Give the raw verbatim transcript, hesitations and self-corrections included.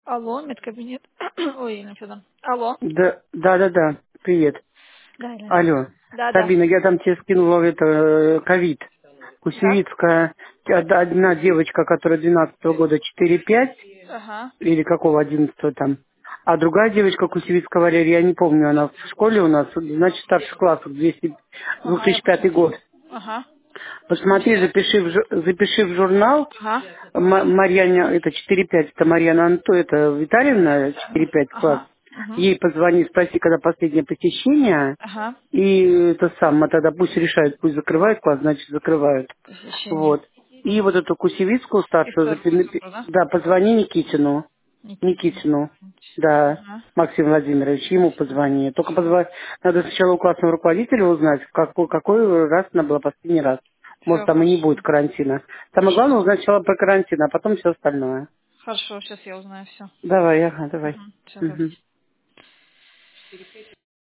Алло, медкабинет. Ой, ну что там? Алло. Да, да, да, да. Привет. Да, Елена. Алло. Да, да. Сабина, я там тебе скинула это э, ковид. Так. Кусевицкая. Од- Одна девочка, которая двенадцатого года четыре пять, Ага. или какого одиннадцатого там. А другая девочка Кусевицкая Валерия, я не помню, она в школе у нас, значит, старших классов, двести две Ага, я тысячи пятый посмотрю. год. Ага. Посмотри, запиши в, жу- запиши в журнал. Ага. М- Марьяна, это четыре пять, это Марьяна Анто, это Витальевна, четыре пять класс. Ага. Угу. Ей позвони, спроси, когда последнее посещение. Ага. И это самое, тогда пусть решают, пусть закрывают класс, значит закрывают. Посещение. Вот. И вот эту Кусевицкую И старшую, вторую запи- напи- цифру, да? да, позвони Никитину. Никитин. Никитину. Да, Ага. Максим Владимирович, ему позвони. Только позвони, надо сначала у классного руководителя узнать, какой, какой раз она была последний раз. Может, Все, там и не хорошо. будет карантина. Самое Хорошо. главное узнать сначала про карантин, а потом все остальное. Хорошо, сейчас я узнаю все. Давай, ага, давай. Угу. Все, давай. Мгм.